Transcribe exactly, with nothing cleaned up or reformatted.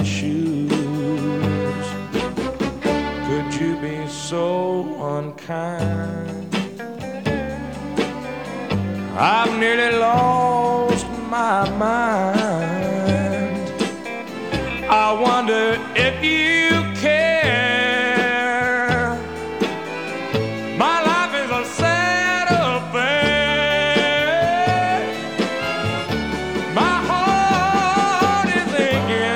shoes. Could you be so unkind? I've nearly lost my mind. I wonder if you